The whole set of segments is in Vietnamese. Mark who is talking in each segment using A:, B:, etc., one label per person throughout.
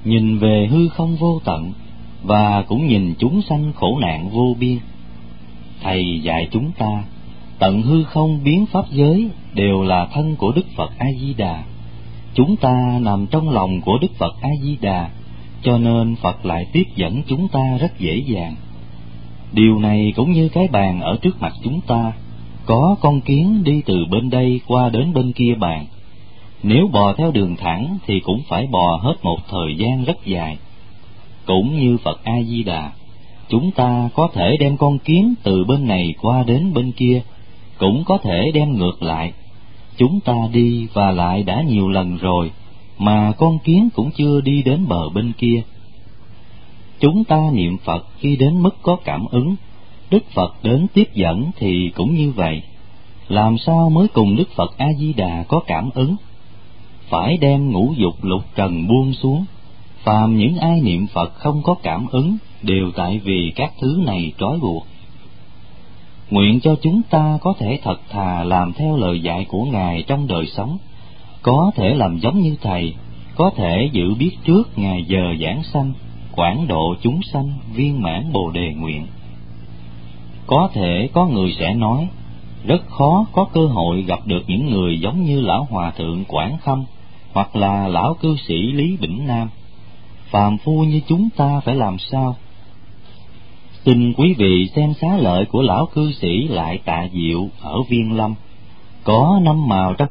A: nhìn về hư không vô tận, và cũng nhìn chúng sanh khổ nạn vô biên. Thầy dạy chúng ta, tận hư không biến pháp giới đều là thân của Đức Phật A Di Đà. Chúng ta nằm trong lòng của Đức Phật A Di Đà, cho nên Phật lại tiếp dẫn chúng ta rất dễ dàng. Điều này cũng như cái bàn ở trước mặt chúng ta, có con kiến đi từ bên đây qua đến bên kia bàn. Nếu bò theo đường thẳng thì cũng phải bò hết một thời gian rất dài. Cũng như Phật A Di Đà, chúng ta có thể đem con kiến từ bên này qua đến bên kia, cũng có thể đem ngược lại. Chúng ta đi và lại đã nhiều lần rồi, mà con kiến cũng chưa đi đến bờ bên kia. Chúng ta niệm Phật khi đến mức có cảm ứng, Đức Phật đến tiếp dẫn thì cũng như vậy. Làm sao mới cùng Đức Phật A Di Đà có cảm ứng? Phải đem ngũ dục lục trần buông xuống. Phàm những ai niệm Phật không có cảm ứng đều tại vì các thứ này trói buộc. Nguyện cho chúng ta có thể thật thà làm theo lời dạy của Ngài trong đời sống, có thể làm giống như Thầy, có thể dự biết trước ngày giờ giảng sanh, quảng độ chúng sanh viên mãn Bồ Đề nguyện. Có thể có người sẽ nói, rất khó có cơ hội gặp được những người giống như Lão Hòa Thượng Quảng Khâm, hoặc là Lão Cư Sĩ Lý Bỉnh Nam. Phàm phu như chúng ta phải làm sao? Xin quý vị xem xá lợi của Lão Cư Sĩ Lại Tạ Diệu ở Viên Lâm, có 5 màu trong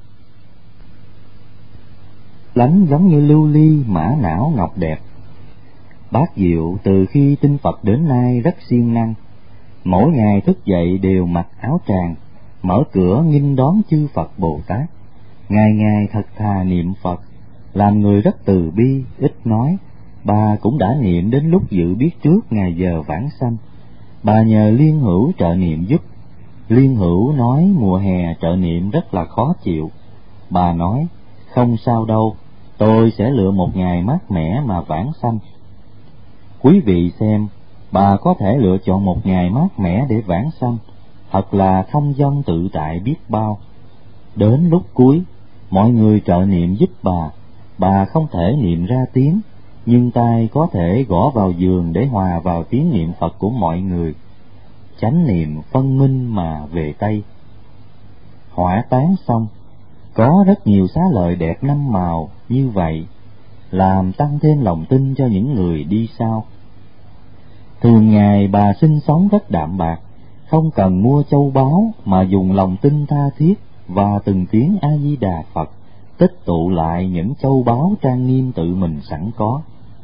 A: lánh giống như lưu ly mã não ngọc đẹp. Bác Diệu từ khi tin Phật đến nay rất siêng năng, mỗi ngày thức dậy đều mặc áo tràng, mở cửa nghinh đón chư Phật Bồ Tát, ngày ngày thật thà niệm Phật, làm người rất từ bi, ít nói. Bà cũng đã niệm đến lúc dự biết trước ngày giờ vãng sanh. Bà nhờ Liên Hữu trợ niệm giúp. Liên Hữu nói mùa hè trợ niệm rất là khó chịu. Bà nói, không sao đâu, tôi sẽ lựa một ngày mát mẻ mà vãng sanh. Quý vị xem, bà có thể lựa chọn một ngày mát mẻ để vãng sanh, thật là thông dong tự tại biết bao. Đến lúc cuối, mọi người trợ niệm giúp bà không thể niệm ra tiếng, nhưng tay có thể gõ vào giường để hòa vào tiếng niệm Phật của mọi người. Chánh niệm phân minh mà về Tây. Hỏa táng xong, có rất nhiều xá lợi đẹp 5 màu như vậy, làm tăng thêm lòng tin cho những người đi sau. Thường ngày bà sinh sống rất đạm bạc, không cần mua châu báu mà dùng lòng tin tha thiết và từng tiếng A Di Đà Phật tích tụ lại những châu báu trang nghiêm tự mình sẵn có.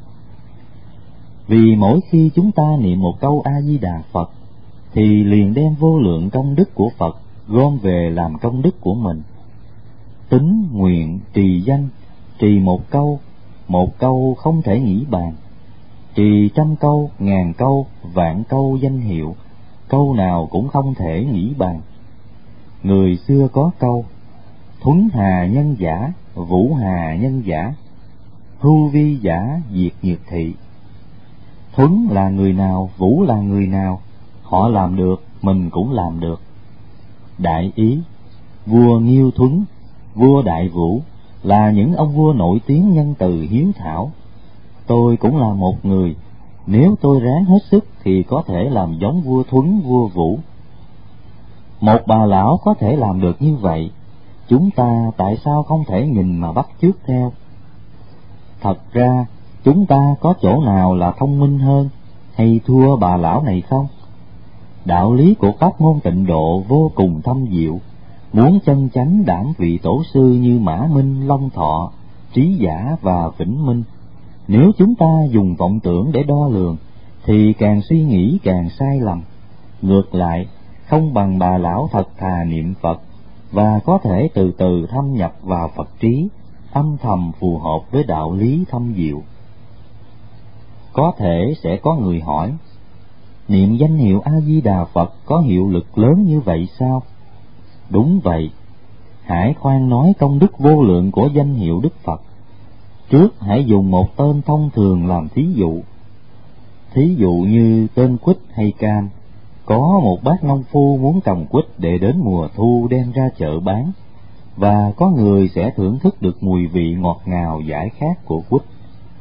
A: Vì mỗi khi chúng ta niệm một câu A Di Đà Phật thì liền đem vô lượng công đức của Phật gom về làm công đức của mình. Tính nguyện trì danh, trì một câu không thể nghĩ bàn. Trì 100 câu, 1000 câu, vạn câu danh hiệu, câu nào cũng không thể nghĩ bàn. Người xưa có câu, thuấn hà nhân giả, vũ hà nhân giả, hưu vi giả diệt nhược thị. Thuấn là người nào, vũ là người nào, họ làm được, mình cũng làm được. Đại ý, vua Nghiêu Thuấn, vua Đại Vũ là những ông vua nổi tiếng nhân từ hiếu thảo. Tôi cũng là một người, nếu tôi ráng hết sức thì có thể làm giống vua Thuấn, vua Vũ. Một bà lão có thể làm được như vậy, chúng ta tại sao không thể nhìn mà bắt chước theo? Thật ra, chúng ta có chỗ nào là thông minh hơn hay thua bà lão này không? Đạo lý của pháp môn Tịnh Độ vô cùng thâm diệu, muốn chân chánh đảm vị tổ sư như Mã Minh, Long Thọ, Trí Giả và Vĩnh Minh. Nếu chúng ta dùng vọng tưởng để đo lường, thì càng suy nghĩ càng sai lầm. Ngược lại, không bằng bà lão thật thà niệm Phật, và có thể từ từ thâm nhập vào Phật trí, âm thầm phù hợp với đạo lý thâm diệu. Có thể sẽ có người hỏi, niệm danh hiệu A Di Đà Phật có hiệu lực lớn như vậy sao? Đúng vậy. Hãy khoan nói công đức vô lượng của danh hiệu Đức Phật. Trước hãy dùng một tên thông thường làm thí dụ. Thí dụ như tên quýt hay cam. Có một bác nông phu muốn trồng quýt để đến mùa thu đem ra chợ bán, và có người sẽ thưởng thức được mùi vị ngọt ngào giải khát của quýt.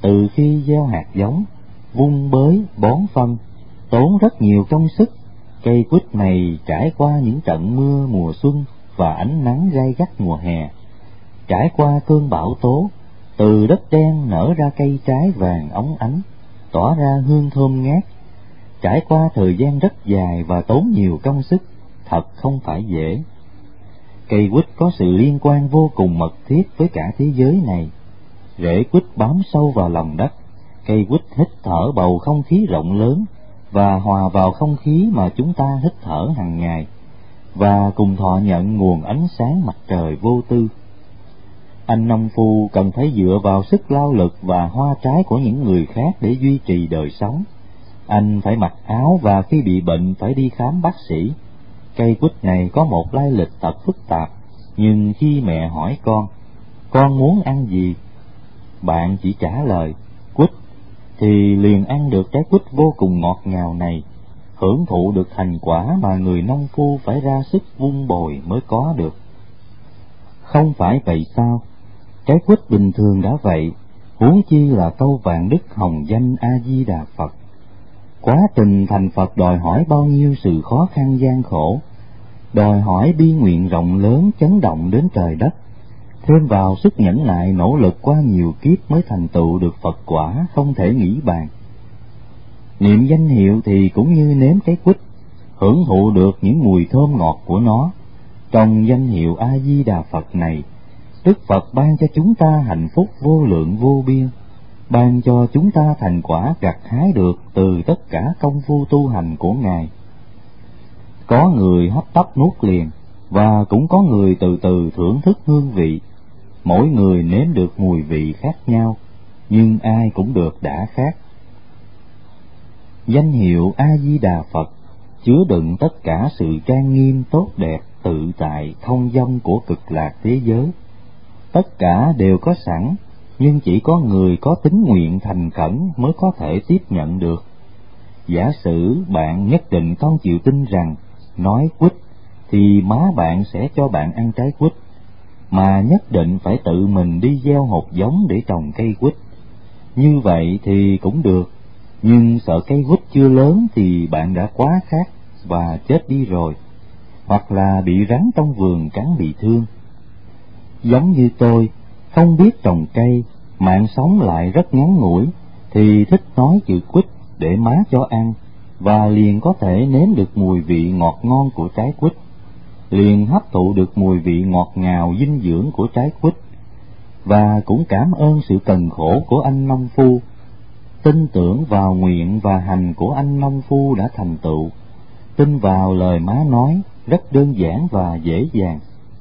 A: từ khi gieo hạt giống, vun bới, bón phân, tốn rất nhiều công sức, cây quýt này trải qua những trận mưa mùa xuân và ánh nắng gay gắt mùa hè, trải qua cơn bão tố, từ đất đen nở ra cây trái vàng óng ánh, tỏa ra hương thơm ngát, trải qua thời gian rất dài và tốn nhiều công sức, thật không phải dễ. Cây quýt có sự liên quan vô cùng mật thiết với cả thế giới này. Rễ quýt bám sâu vào lòng đất, cây quýt hít thở bầu không khí rộng lớn và hòa vào không khí mà chúng ta hít thở hàng ngày, và cùng thọ nhận nguồn ánh sáng mặt trời vô tư. Anh nông phu cần phải dựa vào sức lao lực và hoa trái của những người khác để duy trì đời sống. Anh phải mặc áo và khi bị bệnh phải đi khám bác sĩ. Cây quýt này có một lai lịch thật phức tạp, nhưng khi mẹ hỏi con muốn ăn gì? Bạn chỉ trả lời, quýt, thì liền ăn được trái quýt vô cùng ngọt ngào này, hưởng thụ được thành quả mà người nông phu phải ra sức vun bồi mới có được. Không phải vậy sao? Trái quýt bình thường đã vậy, huống chi là câu vạn đức hồng danh A Di Đà Phật. Quá trình thành Phật đòi hỏi bao nhiêu sự khó khăn gian khổ, đòi hỏi bi nguyện rộng lớn chấn động đến trời đất, thêm vào sức nhẫn nại nỗ lực qua nhiều kiếp mới thành tựu được Phật quả không thể nghĩ bàn. Niệm danh hiệu thì cũng như nếm trái quýt, hưởng thụ được những mùi thơm ngọt của nó. Trong danh hiệu A Di Đà Phật này, Đức Phật ban cho chúng ta hạnh phúc vô lượng vô biên, ban cho chúng ta thành quả gặt hái được từ tất cả công phu tu hành của Ngài. Có người hấp tấp nuốt liền, và cũng có người từ từ thưởng thức hương vị. Mỗi người nếm được mùi vị khác nhau, nhưng ai cũng được đã khác. Danh hiệu A Di Đà Phật chứa đựng tất cả sự trang nghiêm tốt đẹp, tự tại, thông dong của cực lạc thế giới. Tất cả đều có sẵn, nhưng chỉ có người có tín nguyện thành khẩn mới có thể tiếp nhận được. Giả sử bạn nhất định không chịu tin rằng nói quýt thì má bạn sẽ cho bạn ăn trái quýt, mà nhất định phải tự mình đi gieo hột giống để trồng cây quýt. Như vậy thì cũng được, nhưng sợ cây quýt chưa lớn thì bạn đã quá khát và chết đi rồi, hoặc là bị rắn trong vườn cắn bị thương. Giống như tôi, không biết trồng cây, mạng sống lại rất ngắn ngủi, thì thích nói chữ quýt để má cho ăn, và liền có thể nếm được mùi vị ngọt ngon của trái quýt, liền hấp thụ được mùi vị ngọt ngào dinh dưỡng của trái quýt, và cũng cảm ơn sự cần khổ của anh nông phu, tin tưởng vào nguyện và hành của anh nông phu đã thành tựu, tin vào lời má nói rất đơn giản và dễ dàng.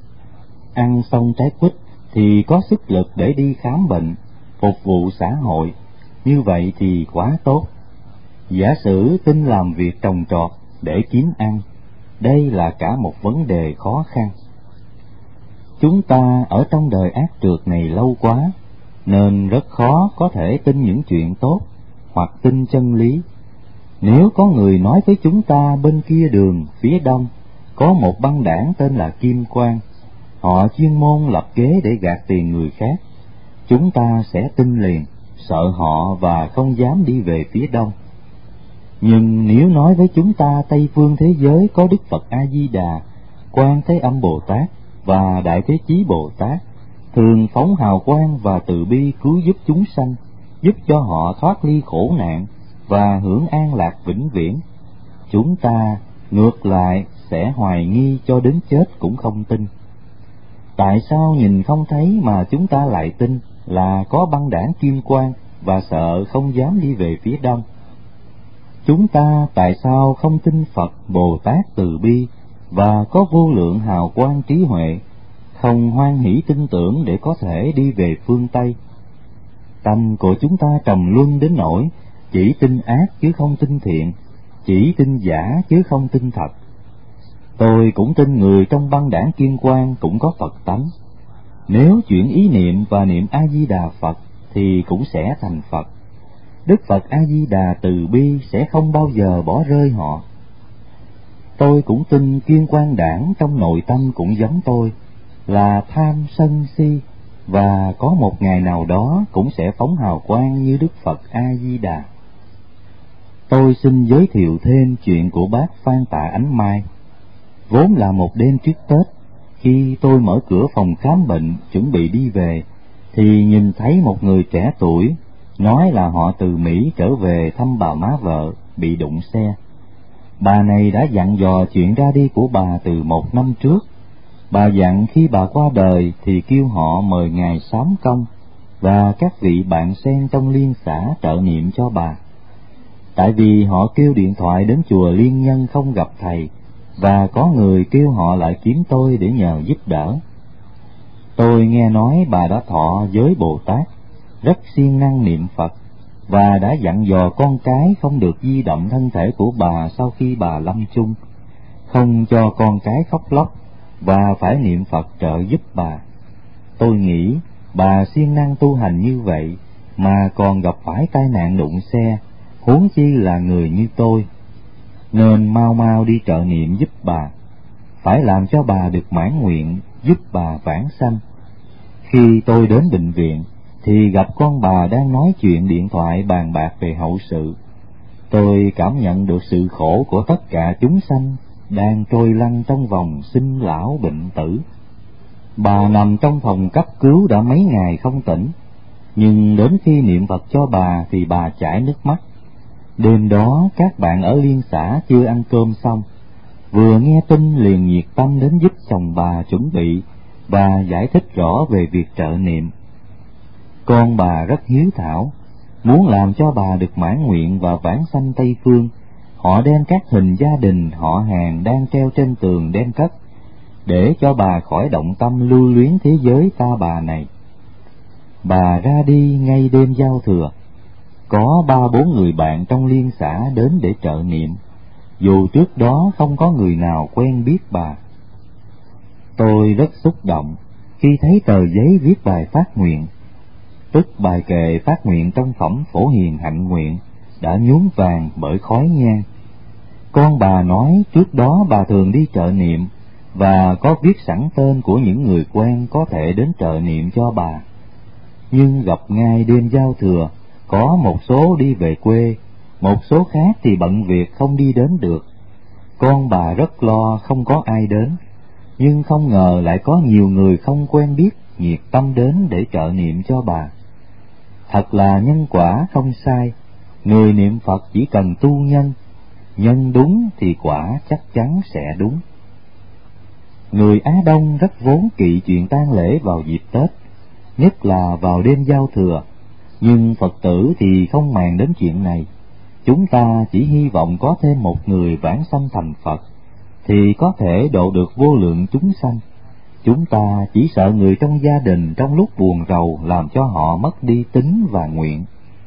A: Ăn xong trái quýt thì có sức lực để đi khám bệnh, phục vụ xã hội, như vậy thì quá tốt. Giả sử tin làm việc trồng trọt để kiếm ăn, đây là cả một vấn đề khó khăn. Chúng ta ở trong đời ác trượt này lâu quá, nên rất khó có thể tin những chuyện tốt hoặc tin chân lý. Nếu có người nói với chúng ta bên kia đường phía đông có một băng đảng tên là Kim Quang, họ chuyên môn lập kế để gạt tiền người khác, chúng ta sẽ tin liền, sợ họ và không dám đi về phía đông. Nhưng nếu nói với chúng ta Tây phương thế giới có Đức Phật A Di Đà, Quan Thế Âm Bồ Tát và Đại Thế Chí Bồ Tát, thường phóng hào quang và từ bi cứu giúp chúng sanh, giúp cho họ thoát ly khổ nạn và hưởng an lạc vĩnh viễn, chúng ta ngược lại sẽ hoài nghi cho đến chết cũng không tin. Tại sao nhìn không thấy mà chúng ta lại tin là có băng đảng Kim Quang và sợ không dám đi về phía đông? Chúng ta tại sao không tin Phật Bồ Tát từ bi và có vô lượng hào quang trí huệ, không hoan hỷ tin tưởng để có thể đi về phương Tây? Tâm của chúng ta trầm luân đến nỗi chỉ tin ác chứ không tin thiện, chỉ tin giả chứ không tin thật. Tôi cũng tin người trong băng đảng Kim Quang cũng có Phật tánh. Nếu chuyển ý niệm và niệm A Di Đà Phật thì cũng sẽ thành Phật. Đức Phật A Di Đà từ bi sẽ không bao giờ bỏ rơi họ. Tôi cũng tin Kim Quang đảng trong nội tâm cũng giống tôi, là tham sân si, và có một ngày nào đó cũng sẽ phóng hào quang như Đức Phật A Di Đà. Tôi xin giới thiệu thêm chuyện của bác Phan Tạ Ánh Mai. Vốn là một đêm trước Tết, khi tôi mở cửa phòng khám bệnh chuẩn bị đi về, thì nhìn thấy một người trẻ tuổi, nói là họ từ Mỹ trở về thăm bà má vợ, bị đụng xe. Bà này đã dặn dò chuyện ra đi của bà từ 1 năm trước. Bà dặn khi bà qua đời thì kêu họ mời ngài Sám Công và các vị bạn sen trong liên xã trợ niệm cho bà. Tại vì họ kêu điện thoại đến chùa Liên Nhân không gặp thầy, và có người kêu họ lại kiếm tôi để nhờ giúp đỡ. Tôi nghe nói bà đã thọ giới Bồ Tát, rất siêng năng niệm Phật, và đã dặn dò con cái không được di động thân thể của bà sau khi bà lâm chung, không cho con cái khóc lóc, và phải niệm Phật trợ giúp bà. Tôi nghĩ bà siêng năng tu hành như vậy mà còn gặp phải tai nạn đụng xe, huống chi là người như tôi, nên mau mau đi trợ niệm giúp bà, phải làm cho bà được mãn nguyện, giúp bà vãng sanh. Khi tôi đến bệnh viện thì gặp con bà đang nói chuyện điện thoại bàn bạc về hậu sự. Tôi cảm nhận được sự khổ của tất cả chúng sanh đang trôi lăn trong vòng sinh lão bệnh tử. Bà nằm trong phòng cấp cứu đã mấy ngày không tỉnh, nhưng đến khi niệm Phật cho bà thì bà chảy nước mắt. Đêm đó các bạn ở liên xã chưa ăn cơm xong, vừa nghe tin liền nhiệt tâm đến giúp chồng bà chuẩn bị và giải thích rõ về việc trợ niệm. Con bà rất hiếu thảo, muốn làm cho bà được mãn nguyện và vãng sanh Tây Phương. Họ đem các hình gia đình họ hàng đang treo trên tường đem cất, để cho bà khỏi động tâm lưu luyến thế giới ta bà này. Bà ra đi ngay đêm giao thừa. Có 3-4 người bạn trong liên xã đến để trợ niệm, dù trước đó không có người nào quen biết bà. Tôi rất xúc động khi thấy tờ giấy viết bài phát nguyện, tức bài kệ phát nguyện trong phẩm Phổ Hiền Hạnh Nguyện, đã nhuốm vàng bởi khói nhang. Con bà nói trước đó bà thường đi trợ niệm và có viết sẵn tên của những người quen có thể đến trợ niệm cho bà. Nhưng gặp ngay đêm giao thừa, có một số đi về quê, một số khác thì bận việc không đi đến được. Con bà rất lo không có ai đến, nhưng không ngờ lại có nhiều người không quen biết nhiệt tâm đến để trợ niệm cho bà. Thật là nhân quả không sai, người niệm Phật chỉ cần tu nhân, nhân đúng thì quả chắc chắn sẽ đúng. Người Á Đông rất vốn kỵ chuyện tang lễ vào dịp Tết, nhất là vào đêm giao thừa, nhưng Phật tử thì không màng đến chuyện này. Chúng ta chỉ hy vọng có thêm một người vãng sanh thành Phật, thì có thể độ được vô lượng chúng sanh. Chúng ta chỉ sợ người trong gia đình trong lúc buồn rầu làm cho họ mất đi tín và nguyện.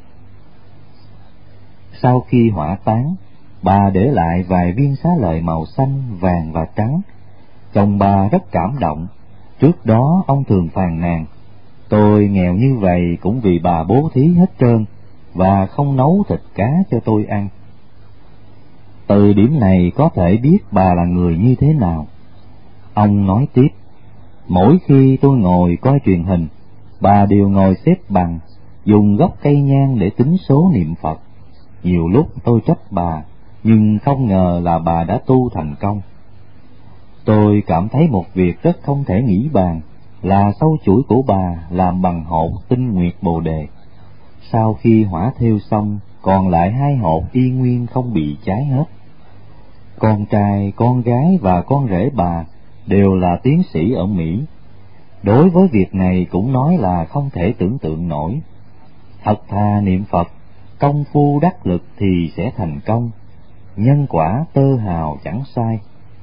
A: Sau khi hỏa táng, bà để lại vài viên xá lợi màu xanh, vàng và trắng. Chồng bà rất cảm động. Trước đó ông thường phàn nàn, tôi nghèo như vậy cũng vì bà bố thí hết trơn, và không nấu thịt cá cho tôi ăn. Từ điểm này có thể biết bà là người như thế nào. Ông nói tiếp, mỗi khi tôi ngồi coi truyền hình, bà đều ngồi xếp bằng, dùng gốc cây nhang để tính số niệm Phật. Nhiều lúc tôi trách bà, nhưng không ngờ là bà đã tu thành công. Tôi cảm thấy một việc rất không thể nghĩ bàn, là sâu chuỗi của bà làm bằng hột tinh nguyệt bồ đề. Sau khi hỏa thiêu xong, còn lại 2 hột y nguyên không bị cháy hết. Con trai, con gái và con rể bà đều là tiến sĩ ở Mỹ. Đối với việc này cũng nói là không thể tưởng tượng nổi. Thật thà niệm Phật, công phu đắc lực thì sẽ thành công, nhân quả tơ hào chẳng sai.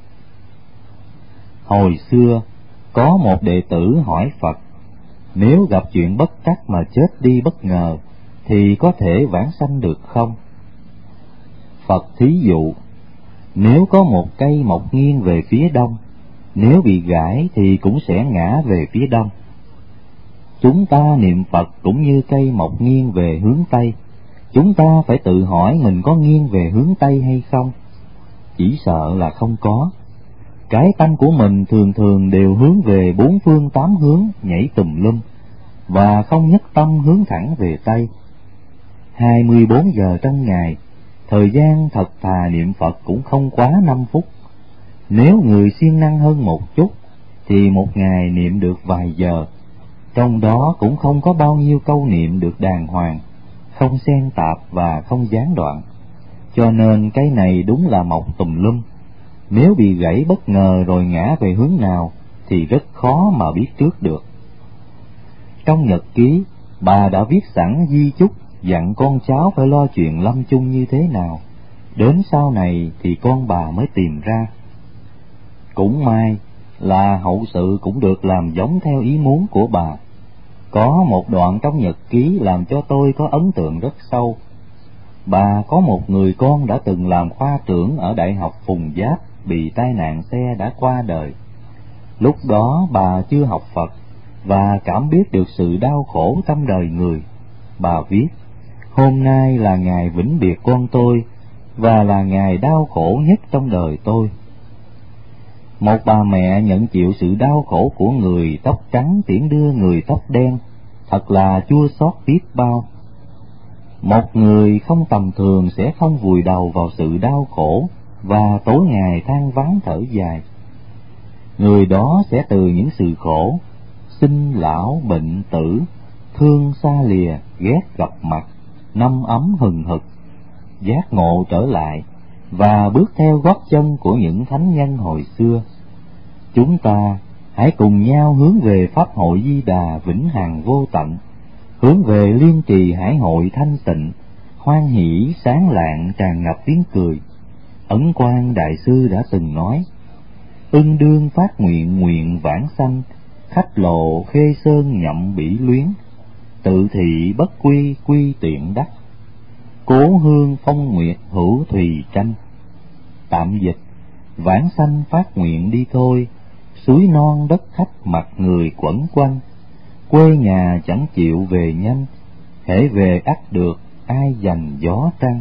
A: Hồi xưa, có một đệ tử hỏi Phật, nếu gặp chuyện bất trắc mà chết đi bất ngờ, thì có thể vãng sanh được không? Phật thí dụ, nếu có một cây mọc nghiêng về phía đông, nếu bị gãy thì cũng sẽ ngã về phía đông. Chúng ta niệm Phật cũng như cây mọc nghiêng về hướng Tây, chúng ta phải tự hỏi mình có nghiêng về hướng Tây hay không? Chỉ sợ là không có. Cái tâm của mình thường thường đều hướng về 4 phương 8 hướng, nhảy tùm lum, và không nhất tâm hướng thẳng về Tây. 24 giờ trong ngày, thời gian thật thà niệm Phật cũng không quá 5 phút. Nếu người siêng năng hơn một chút, thì một ngày niệm được vài giờ, trong đó cũng không có bao nhiêu câu niệm được đàng hoàng, không xen tạp và không gián đoạn. Cho nên cái này đúng là mọc tùm lum. Nếu bị gãy bất ngờ rồi ngã về hướng nào thì rất khó mà biết trước được. Trong nhật ký, bà đã viết sẵn di chúc dặn con cháu phải lo chuyện lâm chung như thế nào. Đến sau này thì con bà mới tìm ra. Cũng may là hậu sự cũng được làm giống theo ý muốn của bà. Có một đoạn trong nhật ký làm cho tôi có ấn tượng rất sâu. Bà có một người con đã từng làm khoa trưởng ở Đại học Phùng Giáp, bị tai nạn xe đã qua đời. Lúc đó bà chưa học Phật và cảm biết được sự đau khổ trong đời người. Bà viết: hôm nay là ngày vĩnh biệt con tôi và là ngày đau khổ nhất trong đời tôi. Một bà mẹ nhận chịu sự đau khổ của người tóc trắng tiễn đưa người tóc đen, thật là chua xót biết bao. Một người không tầm thường sẽ không vùi đầu vào sự đau khổ và tối ngày than vãn thở dài. Người đó sẽ từ những sự khổ, sinh lão bệnh tử, thương xa lìa, ghét gặp mặt, năm ấm hừng hực, giác ngộ trở lại và bước theo gót chân của những thánh nhân hồi xưa. Chúng ta hãy cùng nhau hướng về Pháp hội Di Đà vĩnh hằng vô tận, hướng về Liên Trì Hải hội thanh tịnh, hoan hỷ sáng lạng tràn ngập tiếng cười. Ấn Quang Đại Sư đã từng nói: ưng đương phát nguyện nguyện vãng sanh, khách lộ Khê Sơn nhậm bỉ luyến, tự thị bất quy quy tiện đắc, cố hương phong nguyệt hữu thùy tranh. Tạm dịch: vãng sanh phát nguyện đi thôi, suối non đất khách mặt người quẩn quanh, quê nhà chẳng chịu về nhanh, hễ về ắt được ai dành gió trăng.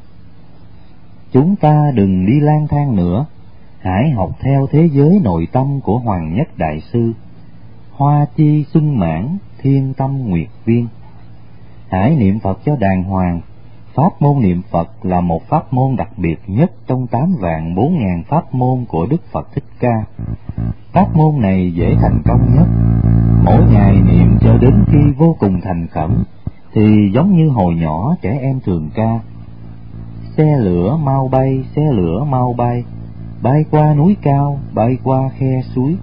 A: Chúng ta đừng đi lang thang nữa, hãy học theo thế giới nội tâm của Hoàng Nhất Đại Sư: hoa chi xuân mãn, thiên tâm nguyệt viên. Hãy niệm Phật cho đàng hoàng. Pháp môn niệm Phật là một pháp môn đặc biệt nhất trong 8.400.000 pháp môn của Đức Phật Thích Ca. Pháp môn này dễ thành công nhất. Mỗi ngày niệm cho đến khi vô cùng thành khẩn, thì giống như hồi nhỏ trẻ em thường ca: xe lửa mau bay, xe lửa mau bay, bay qua núi cao, bay qua khe suối.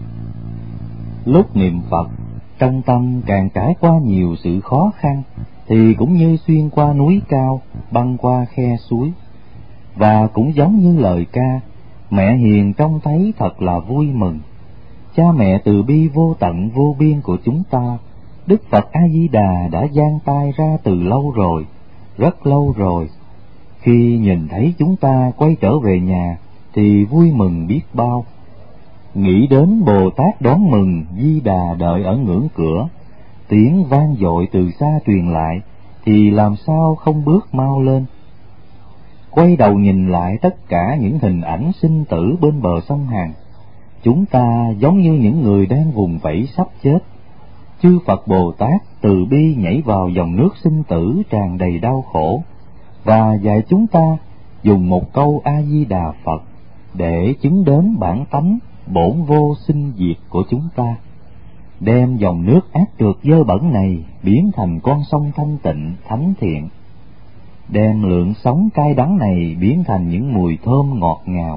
A: Lúc niệm Phật, trong tâm càng trải qua nhiều sự khó khăn, thì cũng như xuyên qua núi cao, băng qua khe suối. Và cũng giống như lời ca: mẹ hiền trông thấy thật là vui mừng. Cha mẹ từ bi vô tận vô biên của chúng ta, Đức Phật A Di Đà đã giang tay ra từ lâu rồi, rất lâu rồi. Khi nhìn thấy chúng ta quay trở về nhà thì vui mừng biết bao. Nghĩ đến Bồ Tát đón mừng, Di Đà đợi ở ngưỡng cửa, tiếng vang dội từ xa truyền lại, thì làm sao không bước mau lên. Quay đầu nhìn lại tất cả những hình ảnh sinh tử bên bờ sông Hằng, chúng ta giống như những người đang vùng vẫy sắp chết. Chư Phật Bồ Tát từ bi nhảy vào dòng nước sinh tử tràn đầy đau khổ, và dạy chúng ta dùng một câu A Di Đà Phật để chứng đến bản tánh bổn vô sinh diệt của chúng ta, đem dòng nước ác trượt dơ bẩn này biến thành con sông thanh tịnh thánh thiện, đem lượng sống cay đắng này biến thành những mùi thơm ngọt ngào.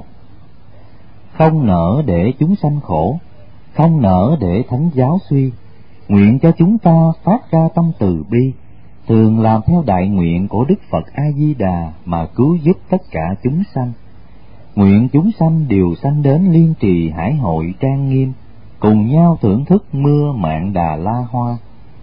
A: Không nỡ để chúng sanh khổ, không nỡ để thánh giáo suy, nguyện cho chúng ta phát ra tâm từ bi, thường làm theo đại nguyện của Đức Phật A Di Đà mà cứu giúp tất cả chúng sanh. Nguyện chúng sanh đều sanh đến Liên Trì Hải hội trang nghiêm, cùng nhau thưởng thức mưa Mạn Đà La Hoa.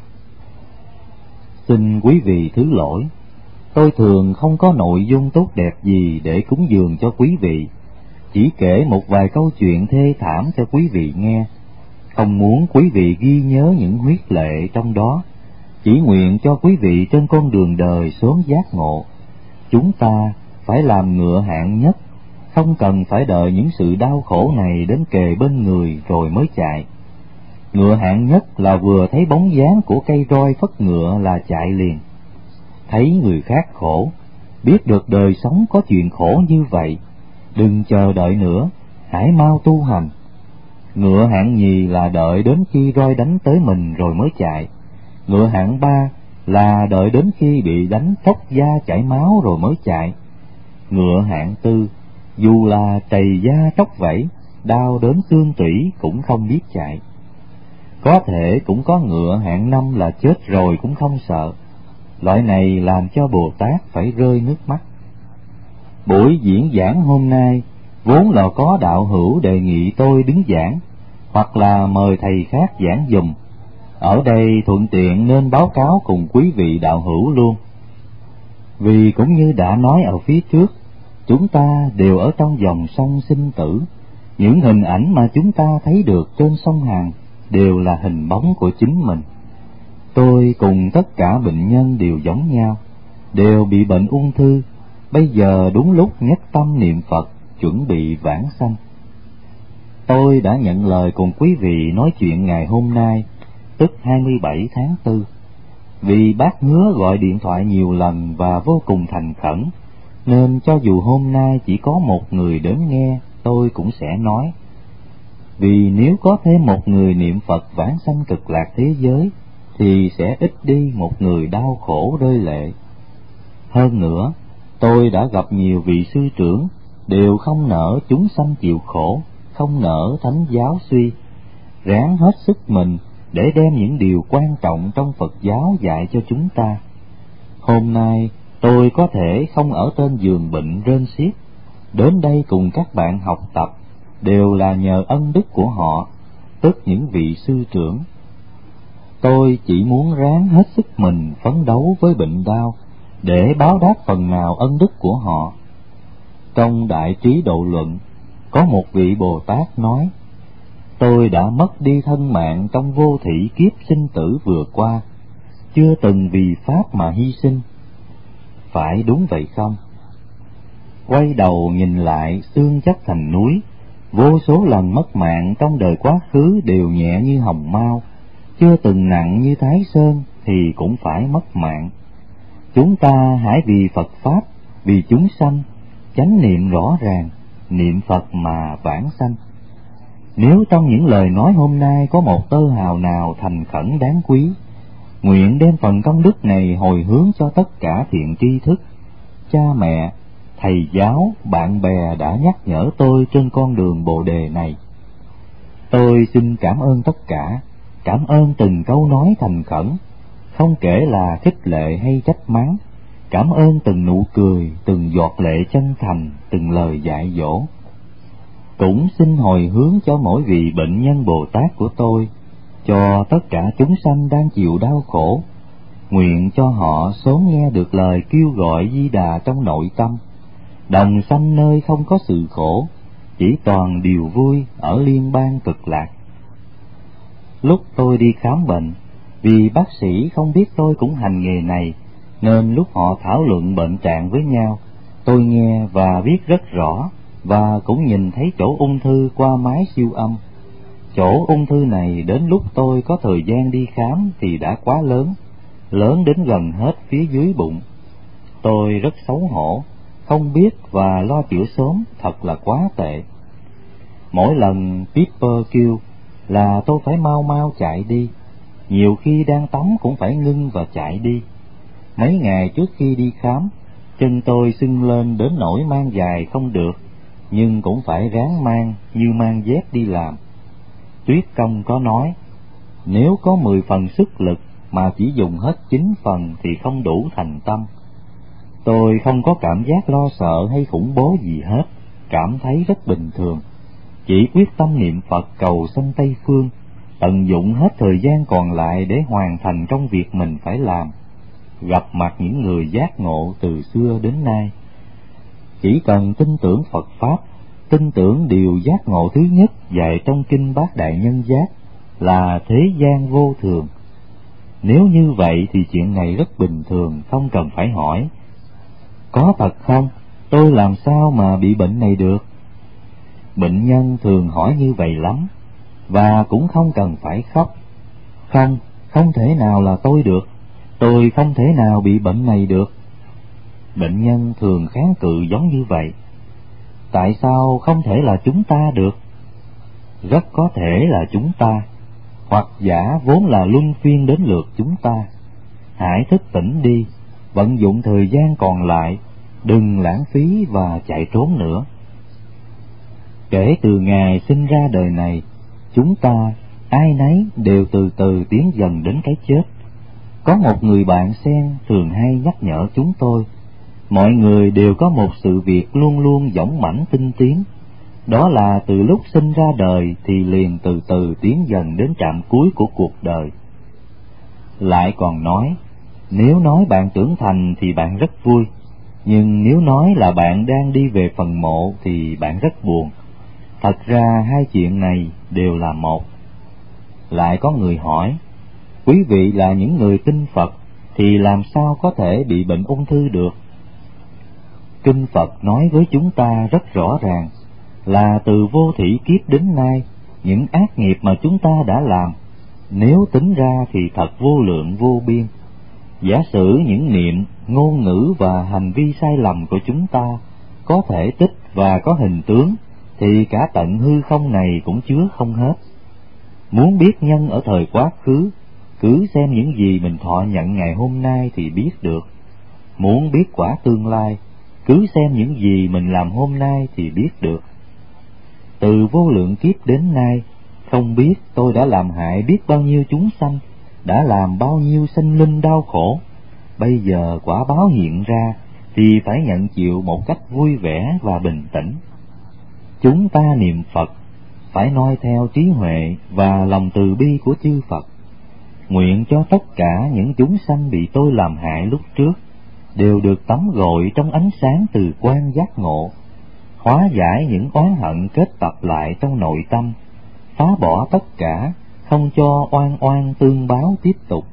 A: Xin quý vị thứ lỗi, tôi thường không có nội dung tốt đẹp gì để cúng dường cho quý vị, chỉ kể một vài câu chuyện thê thảm cho quý vị nghe, không muốn quý vị ghi nhớ những huyết lệ trong đó, chỉ nguyện cho quý vị trên con đường đời sớm giác ngộ. Chúng ta phải làm ngựa hạng nhất, không cần phải đợi những sự đau khổ này đến kề bên người rồi mới chạy. Ngựa hạng nhất là vừa thấy bóng dáng của cây roi phất ngựa là chạy liền. Thấy người khác khổ, biết được đời sống có chuyện khổ như vậy, đừng chờ đợi nữa, hãy mau tu hành. Ngựa hạng nhì là đợi đến khi roi đánh tới mình rồi mới chạy. Ngựa hạng ba là đợi đến khi bị đánh tróc da chảy máu rồi mới chạy. Ngựa hạng tư dù là trầy da tróc vảy, đau đến xương tủy cũng không biết chạy. Có thể cũng có ngựa hạng năm là chết rồi cũng không sợ. Loại này làm cho Bồ Tát phải rơi nước mắt. Buổi diễn giảng hôm nay vốn là có đạo hữu đề nghị tôi đứng giảng, hoặc là mời thầy khác giảng giùm. Ở đây thuận tiện nên báo cáo cùng quý vị đạo hữu luôn. Vì cũng như đã nói ở phía trước, chúng ta đều ở trong dòng sông sinh tử. Những hình ảnh mà chúng ta thấy được trên sông Hàn đều là hình bóng của chính mình. Tôi cùng tất cả bệnh nhân đều giống nhau, đều bị bệnh ung thư. Bây giờ đúng lúc nhất tâm niệm Phật, chuẩn bị vãng sanh. Tôi đã nhận lời cùng quý vị nói chuyện ngày hôm nay, tức 27 tháng 4. Vì bác hứa gọi điện thoại nhiều lần và vô cùng thành khẩn, nên cho dù hôm nay chỉ có một người đến nghe, tôi cũng sẽ nói. Vì nếu có thêm một người niệm Phật vãng sanh cực lạc thế giới, thì sẽ ít đi một người đau khổ rơi lệ. Hơn nữa, tôi đã gặp nhiều vị sư trưởng, đều không nỡ chúng sanh chịu khổ, không nỡ thánh giáo suy, ráng hết sức mình để đem những điều quan trọng trong Phật giáo dạy cho chúng ta. Hôm nay tôi có thể không ở trên giường bệnh rên xiết, đến đây cùng các bạn học tập, đều là nhờ ân đức của họ, tức những vị sư trưởng. Tôi chỉ muốn ráng hết sức mình phấn đấu với bệnh đau, để báo đáp phần nào ân đức của họ. Trong Đại Trí Độ Luận, có một vị Bồ Tát nói: tôi đã mất đi thân mạng trong vô thỉ kiếp sinh tử vừa qua, chưa từng vì Pháp mà hy sinh. Phải đúng vậy không? Quay đầu nhìn lại xương chất thành núi, vô số lần mất mạng trong đời quá khứ đều nhẹ như hồng mao, chưa từng nặng như Thái Sơn thì cũng phải mất mạng. Chúng ta hãy vì Phật Pháp, vì chúng sanh, chánh niệm rõ ràng, niệm Phật mà vãng sanh. Nếu trong những lời nói hôm nay có một tơ hào nào thành khẩn đáng quý, nguyện đem phần công đức này hồi hướng cho tất cả thiện tri thức, cha mẹ, thầy giáo, bạn bè đã nhắc nhở tôi trên con đường Bồ Đề này. Tôi xin cảm ơn tất cả, cảm ơn từng câu nói thành khẩn, không kể là khích lệ hay trách mắng, cảm ơn từng nụ cười, từng giọt lệ chân thành, từng lời dạy dỗ. Cũng xin hồi hướng cho mỗi vị bệnh nhân Bồ Tát của tôi, cho tất cả chúng sanh đang chịu đau khổ, nguyện cho họ sớm nghe được lời kêu gọi Di Đà trong nội tâm, đồng sanh nơi không có sự khổ, chỉ toàn điều vui ở liên bang cực lạc. Lúc tôi đi khám bệnh, vì bác sĩ không biết tôi cũng hành nghề này, nên lúc họ thảo luận bệnh trạng với nhau, tôi nghe và biết rất rõ, và cũng nhìn thấy chỗ ung thư qua máy siêu âm. Chỗ ung thư này đến lúc tôi có thời gian đi khám thì đã quá lớn, lớn đến gần hết phía dưới bụng. Tôi rất xấu hổ, không biết và lo chữa sớm thật là quá tệ. Mỗi lần Pepper kêu là tôi phải mau mau chạy đi, nhiều khi đang tắm cũng phải ngưng và chạy đi. Mấy ngày trước khi đi khám, chân tôi sưng lên đến nỗi mang giày không được, nhưng cũng phải ráng mang như mang dép đi làm. Tuyết Công có nói, nếu có 10 phần sức lực mà chỉ dùng hết 9 phần thì không đủ thành tâm. Tôi không có cảm giác lo sợ hay khủng bố gì hết, cảm thấy rất bình thường. Chỉ quyết tâm niệm Phật cầu sanh Tây Phương, tận dụng hết thời gian còn lại để hoàn thành công việc mình phải làm, gặp mặt những người giác ngộ từ xưa đến nay. Chỉ cần tin tưởng Phật Pháp, tin tưởng điều giác ngộ thứ nhất dạy trong Kinh Bát Đại Nhân Giác là thế gian vô thường. Nếu như vậy thì chuyện này rất bình thường, không cần phải hỏi. Có thật không? Tôi làm sao mà bị bệnh này được? Bệnh nhân thường hỏi như vậy lắm. và cũng không cần phải khóc. Không, không thể nào là tôi được, tôi không thể nào bị bệnh này được. Bệnh nhân thường kháng cự giống như vậy. Tại sao không thể là chúng ta được? Rất có thể là chúng ta, hoặc giả vốn là luân phiên đến lượt chúng ta. Hãy thức tỉnh đi, vận dụng thời gian còn lại, đừng lãng phí và chạy trốn nữa. Kể từ ngày sinh ra đời này, chúng ta ai nấy đều từ từ tiến dần đến cái chết. Có một người bạn sen thường hay nhắc nhở chúng tôi, mọi người đều có một sự việc luôn luôn dõng mãnh tinh tiến, đó là từ lúc sinh ra đời thì liền từ từ tiến dần đến trạm cuối của cuộc đời. Lại còn nói, nếu nói bạn trưởng thành thì bạn rất vui, nhưng nếu nói là bạn đang đi về phần mộ thì bạn rất buồn. Thật ra hai chuyện này đều là một. Lại có người hỏi, quý vị là những người tin Phật thì làm sao có thể bị bệnh ung thư được? Kinh Phật nói với chúng ta rất rõ ràng là từ vô thủy kiếp đến nay, những ác nghiệp mà chúng ta đã làm, nếu tính ra thì thật vô lượng vô biên. Giả sử những niệm, ngôn ngữ và hành vi sai lầm của chúng ta có thể tích và có hình tướng, thì cả tận hư không này cũng chứa không hết. Muốn biết nhân ở thời quá khứ, cứ xem những gì mình thọ nhận ngày hôm nay thì biết được. Muốn biết quả tương lai, cứ xem những gì mình làm hôm nay thì biết được. Từ vô lượng kiếp đến nay, không biết tôi đã làm hại biết bao nhiêu chúng sanh, đã làm bao nhiêu sinh linh đau khổ. Bây giờ quả báo hiện ra thì phải nhận chịu một cách vui vẻ và bình tĩnh. Chúng ta niệm Phật phải noi theo trí huệ và lòng từ bi của chư Phật. Nguyện cho tất cả những chúng sanh bị tôi làm hại lúc trước đều được tắm gội trong ánh sáng từ quan giác ngộ, hóa giải những oán hận kết tập lại trong nội tâm, phá bỏ tất cả, không cho oan oan tương báo tiếp tục.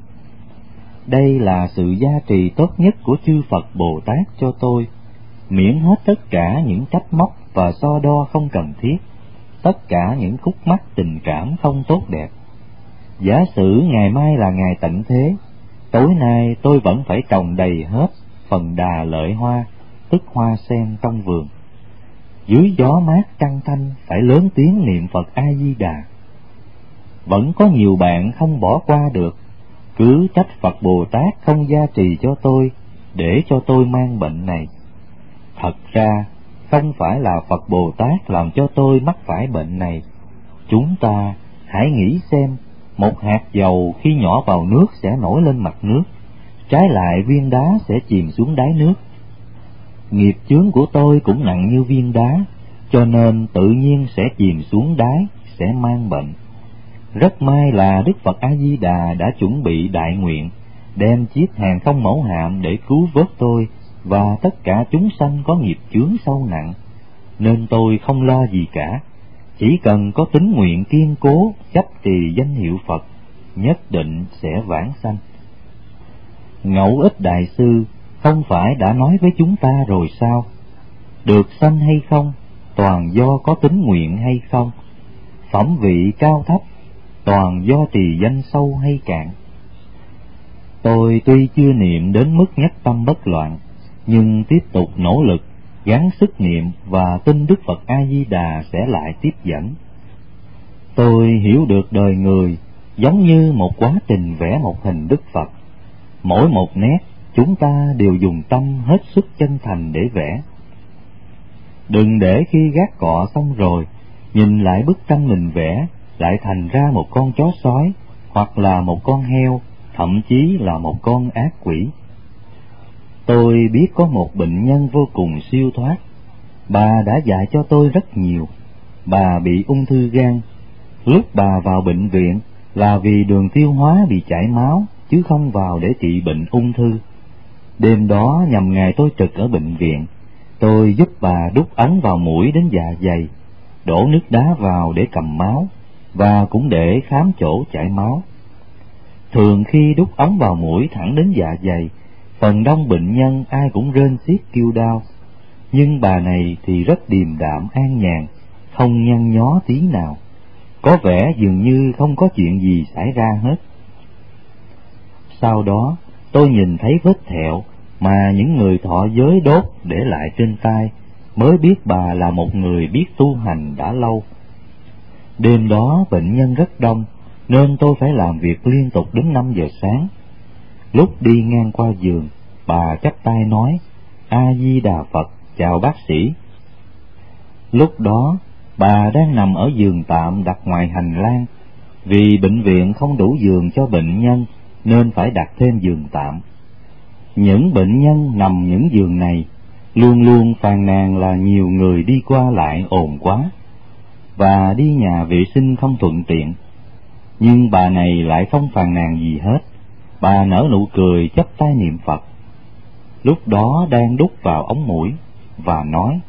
A: Đây là sự gia trì tốt nhất của chư Phật Bồ Tát cho tôi, miễn hết tất cả những trách móc và so đo không cần thiết, tất cả những khúc mắc tình cảm không tốt đẹp. Giả sử ngày mai là ngày tận thế, tối nay tôi vẫn phải trồng đầy hết phần đà lợi hoa, tức hoa sen trong vườn. Dưới gió mát trăng thanh phải lớn tiếng niệm Phật A Di Đà. Vẫn có nhiều bạn không bỏ qua được, cứ trách Phật Bồ Tát không gia trì cho tôi, để cho tôi mang bệnh này. Thật ra không phải là Phật Bồ Tát làm cho tôi mắc phải bệnh này. Chúng ta hãy nghĩ xem, một hạt dầu khi nhỏ vào nước sẽ nổi lên mặt nước, trái lại viên đá sẽ chìm xuống đáy nước. Nghiệp chướng của tôi cũng nặng như viên đá, cho nên tự nhiên sẽ chìm xuống đáy, sẽ mang bệnh. Rất may là Đức Phật A Di Đà đã chuẩn bị đại nguyện, đem chiếc hàng không mẫu hạm để cứu vớt tôi và tất cả chúng sanh có nghiệp chướng sâu nặng, nên tôi không lo gì cả. Chỉ cần có tín nguyện kiên cố chấp trì danh hiệu Phật, nhất định sẽ vãng sanh. Ngẫu Ích Đại Sư không phải đã nói với chúng ta rồi sao? Được sanh hay không, toàn do có tín nguyện hay không. Phẩm vị cao thấp, toàn do trì danh sâu hay cạn. Tôi tuy chưa niệm đến mức nhất tâm bất loạn, nhưng tiếp tục nỗ lực, gắng sức niệm và tin Đức Phật A Di Đà sẽ lại tiếp dẫn. Tôi hiểu được đời người giống như một quá trình vẽ một hình Đức Phật. Mỗi một nét chúng ta đều dùng tâm hết sức chân thành để vẽ. Đừng để khi gác cọ xong rồi, nhìn lại bức tranh mình vẽ lại thành ra một con chó sói, hoặc là một con heo, thậm chí là một con ác quỷ. Tôi biết có một bệnh nhân vô cùng siêu thoát. Bà đã dạy cho tôi rất nhiều. Bà bị ung thư gan. Lúc bà vào bệnh viện là vì đường tiêu hóa bị chảy máu, chứ không vào để trị bệnh ung thư. Đêm đó nhằm ngày tôi trực ở bệnh viện, tôi giúp bà đút ống vào mũi đến dạ dày, đổ nước đá vào để cầm máu, và cũng để khám chỗ chảy máu. Thường khi đút ống vào mũi thẳng đến dạ dày, phần đông bệnh nhân ai cũng rên xiết kêu đau, nhưng bà này thì rất điềm đạm an nhàn, không nhăn nhó tí nào. có vẻ dường như không có chuyện gì xảy ra hết. Sau đó tôi nhìn thấy vết thẹo mà những người thọ giới đốt để lại trên tay, mới biết bà là một người biết tu hành đã lâu. Đêm đó bệnh nhân rất đông, nên tôi phải làm việc liên tục đến 5 giờ sáng. Lúc đi ngang qua giường, bà chắp tay nói: A Di Đà Phật, chào bác sĩ. Lúc đó bà đang nằm ở giường tạm đặt ngoài hành lang, vì bệnh viện không đủ giường cho bệnh nhân nên phải đặt thêm giường tạm. Những bệnh nhân nằm những giường này luôn luôn phàn nàn là nhiều người đi qua lại ồn quá, và đi nhà vệ sinh không thuận tiện. Nhưng bà này lại không phàn nàn gì hết. Bà nở nụ cười chắp tay niệm Phật. Lúc đó đang đút vào ống mũi và nói: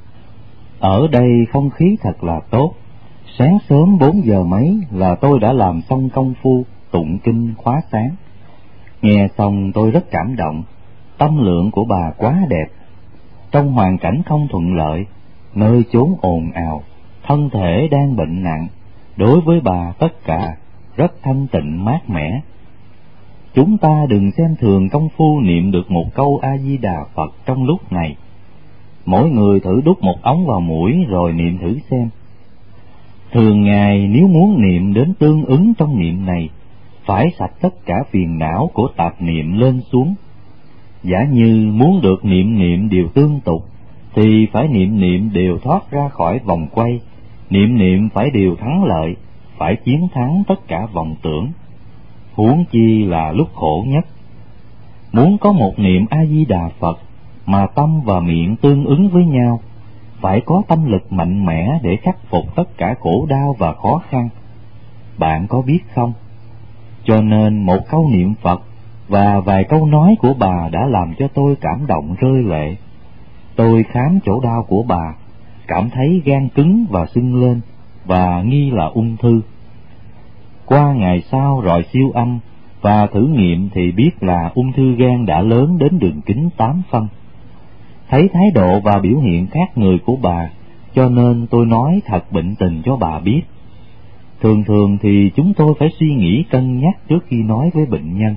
A: ở đây không khí thật là tốt. Sáng sớm 4 giờ mấy là tôi đã làm xong công phu tụng kinh khóa sáng. Nghe xong tôi rất cảm động. Tâm lượng của bà quá đẹp. Trong hoàn cảnh không thuận lợi, nơi chốn ồn ào, thân thể đang bệnh nặng, đối với bà tất cả rất thanh tịnh mát mẻ. Chúng ta đừng xem thường công phu niệm được một câu A Di Đà Phật trong lúc này. Mỗi người thử đút một ống vào mũi rồi niệm thử xem. Thường ngày nếu muốn niệm đến tương ứng trong niệm này, phải sạch tất cả phiền não của tạp niệm lên xuống. Giả như muốn được niệm đều tương tục, thì phải niệm đều thoát ra khỏi vòng quay, niệm phải đều thắng lợi, phải chiến thắng tất cả vọng tưởng. Huống chi là lúc khổ nhất. Muốn có một niệm A Di Đà Phật mà tâm và miệng tương ứng với nhau, phải có tâm lực mạnh mẽ để khắc phục tất cả khổ đau và khó khăn. Bạn có biết không? Cho nên một câu niệm Phật và vài câu nói của bà đã làm cho tôi cảm động rơi lệ. Tôi khám chỗ đau của bà, cảm thấy gan cứng và sưng lên, và nghi là ung thư. Qua ngày sau rọi siêu âm và thử nghiệm thì biết là ung thư gan đã lớn đến đường kính 8 phân. Thấy thái độ và biểu hiện khác người của bà, cho nên tôi nói thật bệnh tình cho bà biết. Thường thường thì chúng tôi phải suy nghĩ cân nhắc trước khi nói với bệnh nhân.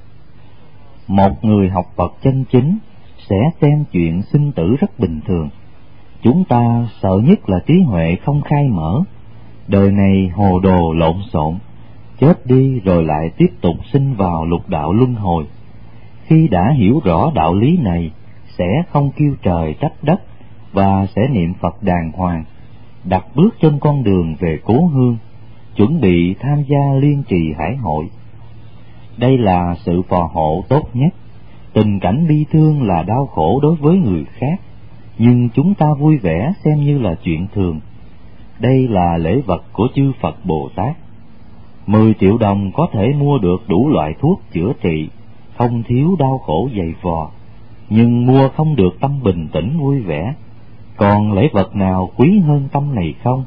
A: Một người học Phật chân chính sẽ xem chuyện sinh tử rất bình thường. Chúng ta sợ nhất là trí huệ không khai mở. Đời này hồ đồ lộn xộn, chết đi rồi lại tiếp tục sinh vào lục đạo luân hồi. Khi đã hiểu rõ đạo lý này, sẽ không kêu trời trách đất và sẽ niệm Phật đàng hoàng, đặt bước trên con đường về cố hương, chuẩn bị tham gia liên trì hải hội. Đây là sự phò hộ tốt nhất. Tình cảnh bi thương là đau khổ đối với người khác, nhưng chúng ta vui vẻ xem như là chuyện thường. Đây là lễ vật của chư Phật Bồ Tát. 10 triệu đồng có thể mua được đủ loại thuốc chữa trị, không thiếu đau khổ dày vò, nhưng mua không được tâm bình tĩnh vui vẻ. Còn lễ vật nào quý hơn tâm này không?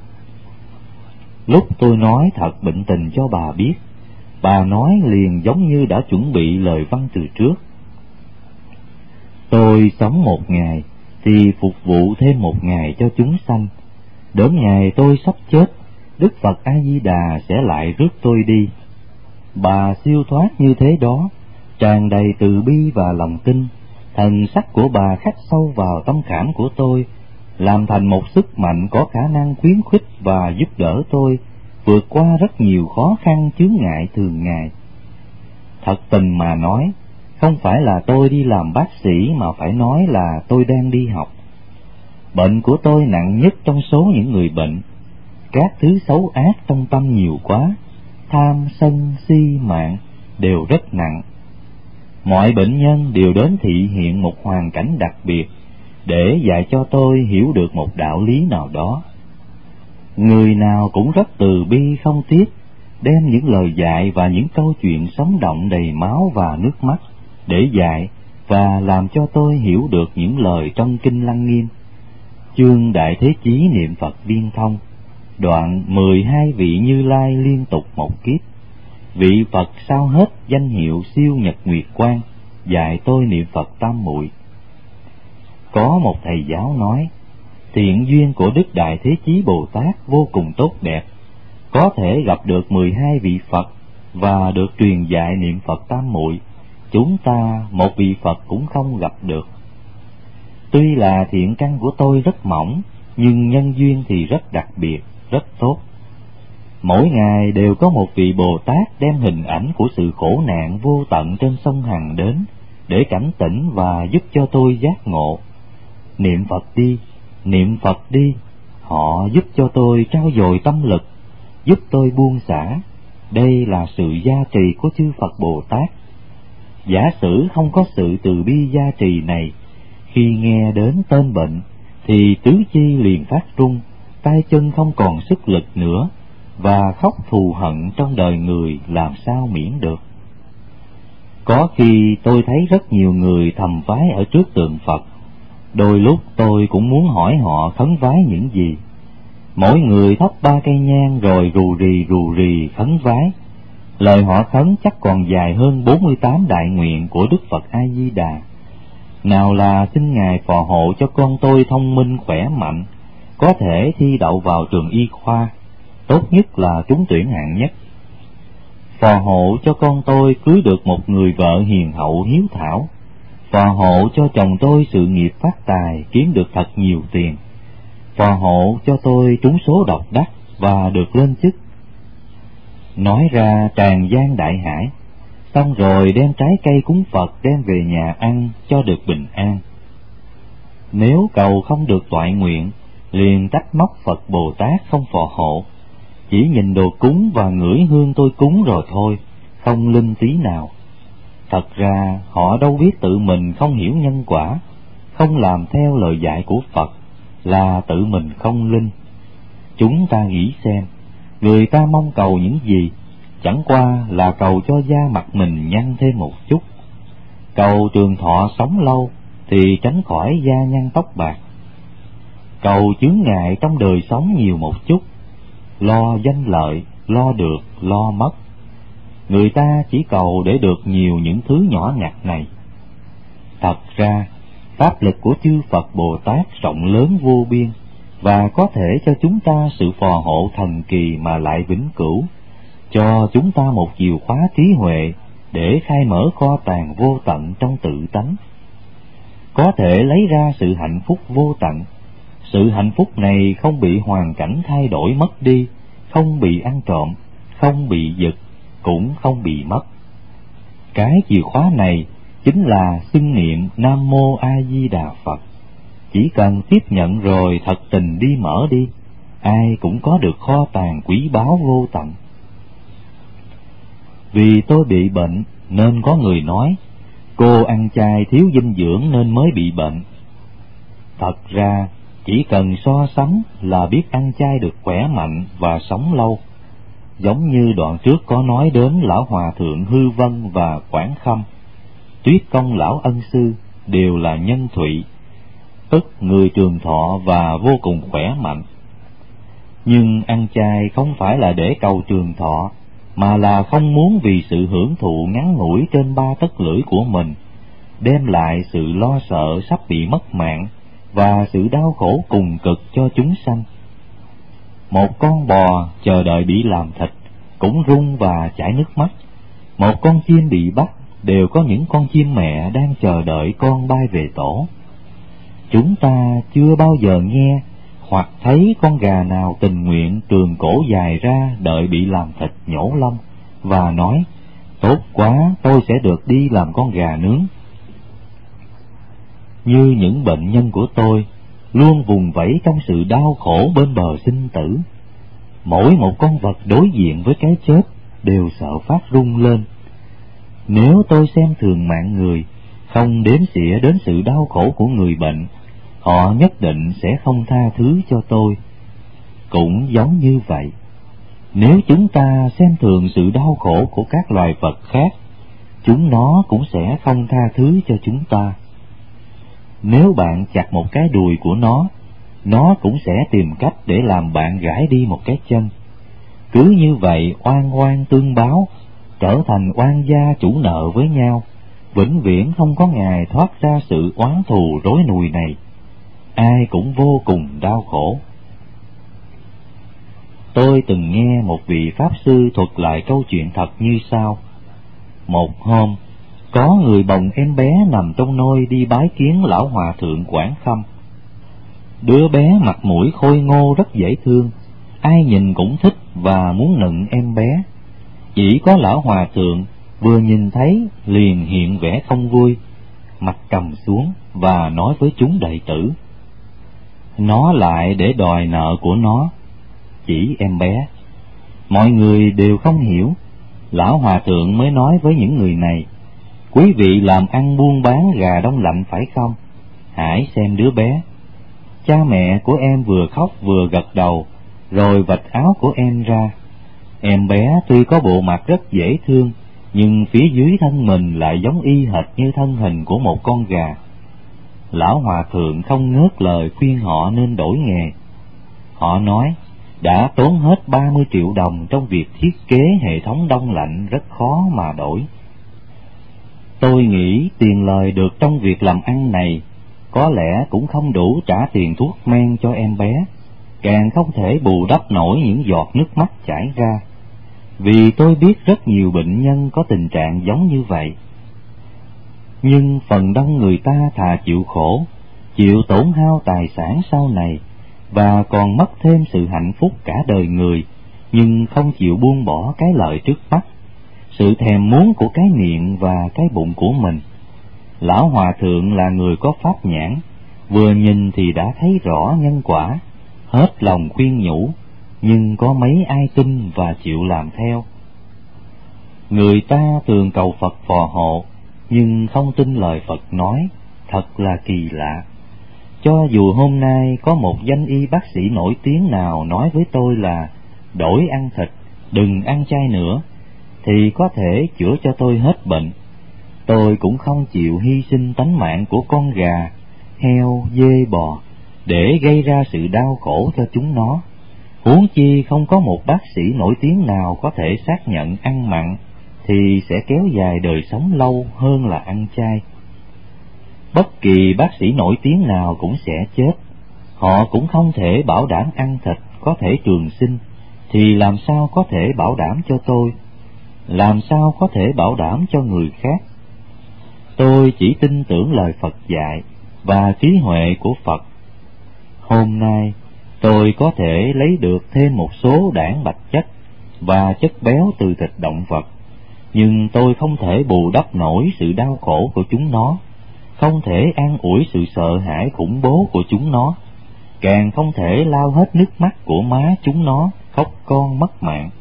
A: Lúc tôi nói thật bệnh tình cho bà biết, bà nói liền giống như đã chuẩn bị lời văn từ trước. Tôi sống một ngày thì phục vụ thêm một ngày cho chúng sanh. Đến ngày tôi sắp chết, Đức Phật A Di Đà sẽ lại rước tôi đi. Bà siêu thoát như thế đó, tràn đầy từ bi và lòng tin. Thần sắc của bà khắc sâu vào tâm khảm của tôi, làm thành một sức mạnh có khả năng khuyến khích và giúp đỡ tôi vượt qua rất nhiều khó khăn chướng ngại thường ngày. Thật tình mà nói, không phải là tôi đi làm bác sĩ mà phải nói là tôi đang đi học. Bệnh của tôi nặng nhất trong số những người bệnh. Các thứ xấu ác trong tâm nhiều quá, tham, sân, si, mạng đều rất nặng. Mọi bệnh nhân đều đến thị hiện một hoàn cảnh đặc biệt để dạy cho tôi hiểu được một đạo lý nào đó. Người nào cũng rất từ bi không tiếc, đem những lời dạy và những câu chuyện sống động đầy máu và nước mắt để dạy và làm cho tôi hiểu được những lời trong Kinh Lăng Nghiêm. Chương Đại Thế Chí niệm Phật Viên Thông, đoạn 12 vị Như Lai liên tục một kiếp. Vị Phật sao hết danh hiệu siêu nhật nguyệt quang, dạy tôi niệm Phật tam muội. Có một thầy giáo nói, thiện duyên của Đức Đại Thế Chí Bồ Tát vô cùng tốt đẹp, có thể gặp được 12 vị Phật và được truyền dạy niệm Phật tam muội, chúng ta một vị Phật cũng không gặp được. Tuy là thiện căn của tôi rất mỏng, nhưng nhân duyên thì rất đặc biệt, rất tốt. Mỗi ngày đều có một vị Bồ Tát đem hình ảnh của sự khổ nạn vô tận trên sông Hằng đến, để cảnh tỉnh và giúp cho tôi giác ngộ. Niệm Phật đi, niệm Phật đi, họ giúp cho tôi trau dồi tâm lực, giúp tôi buông xả. Đây là sự gia trì của chư Phật Bồ Tát. Giả sử không có sự từ bi gia trì này, khi nghe đến tên bệnh thì tứ chi liền phát run, tay chân không còn sức lực nữa, và khóc thù hận trong đời người làm sao miễn được. Có khi tôi thấy rất nhiều người thầm vái ở trước tượng Phật, đôi lúc tôi cũng muốn hỏi họ khấn vái những gì. Mỗi người thắp 3 cây nhang rồi rù rì khấn vái. Lời họ khấn chắc còn dài hơn 48 đại nguyện của Đức Phật A Di Đà. Nào là xin Ngài phò hộ cho con tôi thông minh khỏe mạnh, có thể thi đậu vào trường y khoa, tốt nhất là trúng tuyển hạng nhất. Phò hộ cho con tôi cưới được một người vợ hiền hậu hiếu thảo. Phò hộ cho chồng tôi sự nghiệp phát tài, kiếm được thật nhiều tiền. Phò hộ cho tôi trúng số độc đắc và được lên chức. Nói ra tràn gian đại hải, xong rồi đem trái cây cúng Phật đem về nhà ăn cho được bình an. Nếu cầu không được toại nguyện, liền trách móc Phật Bồ Tát không phò hộ, chỉ nhìn đồ cúng và ngửi hương tôi cúng rồi thôi, không linh tí nào. Thật ra họ đâu biết tự mình không hiểu nhân quả, không làm theo lời dạy của Phật, là tự mình không linh. Chúng ta nghĩ xem, người ta mong cầu những gì, chẳng qua là cầu cho da mặt mình nhăn thêm một chút, cầu trường thọ sống lâu thì tránh khỏi da nhăn tóc bạc, cầu chướng ngại trong đời sống nhiều một chút, lo danh lợi, lo được, lo mất. Người ta chỉ cầu để được nhiều những thứ nhỏ nhặt này. Thật ra, pháp lực của chư Phật Bồ Tát rộng lớn vô biên, và có thể cho chúng ta sự phò hộ thần kỳ mà lại vĩnh cửu, cho chúng ta một chìa khóa trí huệ để khai mở kho tàng vô tận trong tự tánh. Có thể lấy ra sự hạnh phúc vô tận. Sự hạnh phúc này không bị hoàn cảnh thay đổi mất đi, không bị ăn trộm, không bị giật, cũng không bị mất. Cái chìa khóa này chính là xưng niệm Nam Mô A Di Đà Phật. Chỉ cần tiếp nhận rồi thật tình đi mở đi, ai cũng có được kho tàng quý báu vô tận. Vì tôi bị bệnh nên có người nói cô ăn chay thiếu dinh dưỡng nên mới bị bệnh. Thật ra chỉ cần so sánh là biết ăn chay được khỏe mạnh và sống lâu. Giống như đoạn trước có nói đến lão hòa thượng Hư Vân và Quảng Khâm, Tuyết Công lão ân sư đều là nhân thụy, tức người trường thọ và vô cùng khỏe mạnh. Nhưng ăn chay không phải là để cầu trường thọ, mà là không muốn vì sự hưởng thụ ngắn ngủi trên 3 tấc lưỡi của mình, đem lại sự lo sợ sắp bị mất mạng và sự đau khổ cùng cực cho chúng sanh. Một con bò chờ đợi bị làm thịt cũng run và chảy nước mắt. Một con chim bị bắt đều có những con chim mẹ đang chờ đợi con bay về tổ. Chúng ta chưa bao giờ nghe hoặc thấy con gà nào tình nguyện trường cổ dài ra đợi bị làm thịt nhổ lông và nói tốt quá, tôi sẽ được đi làm con gà nướng. Như những bệnh nhân của tôi luôn vùng vẫy trong sự đau khổ bên bờ sinh tử. Mỗi một con vật đối diện với cái chết đều sợ phát run lên. Nếu tôi xem thường mạng người, không đếm xỉa đến sự đau khổ của người bệnh, họ nhất định sẽ không tha thứ cho tôi. Cũng giống như vậy, nếu chúng ta xem thường sự đau khổ của các loài vật khác, chúng nó cũng sẽ không tha thứ cho chúng ta. Nếu bạn chặt một cái đùi của nó cũng sẽ tìm cách để làm bạn gãi đi một cái chân. Cứ như vậy oan oan tương báo, trở thành oan gia chủ nợ với nhau, vĩnh viễn không có ngày thoát ra sự oán thù rối nùi này. Ai cũng vô cùng đau khổ. Tôi từng nghe một vị Pháp Sư thuật lại câu chuyện thật như sau. Một hôm, có người bồng em bé nằm trong nôi đi bái kiến lão hòa thượng Quảng Khâm. Đứa bé mặt mũi khôi ngô rất dễ thương, ai nhìn cũng thích và muốn nựng em bé. Chỉ có lão hòa thượng vừa nhìn thấy liền hiện vẻ không vui, mặt trầm xuống và nói với chúng đệ tử: nó lại để đòi nợ của nó, chỉ em bé. Mọi người đều không hiểu. Lão hòa thượng mới nói với những người này: quý vị làm ăn buôn bán gà đông lạnh phải không? Hãy xem đứa bé. Cha mẹ của em vừa khóc vừa gật đầu, rồi vạch áo của em ra. Em bé tuy có bộ mặt rất dễ thương, nhưng phía dưới thân mình lại giống y hệt như thân hình của một con gà. Lão hòa thượng không ngớt lời khuyên họ nên đổi nghề. Họ nói đã tốn hết 30 triệu đồng trong việc thiết kế hệ thống đông lạnh, rất khó mà đổi. Tôi nghĩ tiền lời được trong việc làm ăn này có lẽ cũng không đủ trả tiền thuốc men cho em bé, càng không thể bù đắp nổi những giọt nước mắt chảy ra, vì tôi biết rất nhiều bệnh nhân có tình trạng giống như vậy. Nhưng phần đông người ta thà chịu khổ, chịu tổn hao tài sản sau này, và còn mất thêm sự hạnh phúc cả đời người, nhưng không chịu buông bỏ cái lợi trước mắt, sự thèm muốn của cái miệng và cái bụng của mình. Lão hòa thượng là người có pháp nhãn, vừa nhìn thì đã thấy rõ nhân quả, hết lòng khuyên nhủ, nhưng có mấy ai tin và chịu làm theo. Người ta thường cầu Phật phò hộ, nhưng không tin lời Phật nói, thật là kỳ lạ. Cho dù hôm nay có một danh y bác sĩ nổi tiếng nào nói với tôi là đổi ăn thịt, đừng ăn chay nữa, thì có thể chữa cho tôi hết bệnh, tôi cũng không chịu hy sinh tánh mạng của con gà, heo, dê, bò để gây ra sự đau khổ cho chúng nó. Huống chi không có một bác sĩ nổi tiếng nào có thể xác nhận ăn mặn thì sẽ kéo dài đời sống lâu hơn là ăn chay. Bất kỳ bác sĩ nổi tiếng nào cũng sẽ chết, họ cũng không thể bảo đảm ăn thịt có thể trường sinh, thì làm sao có thể bảo đảm cho tôi, làm sao có thể bảo đảm cho người khác. Tôi chỉ tin tưởng lời Phật dạy và trí huệ của Phật. Hôm nay tôi có thể lấy được thêm một số đảng bạch chất và chất béo từ thịt động vật, nhưng tôi không thể bù đắp nổi sự đau khổ của chúng nó, không thể an ủi sự sợ hãi khủng bố của chúng nó, càng không thể lau hết nước mắt của má chúng nó khóc con mất mạng.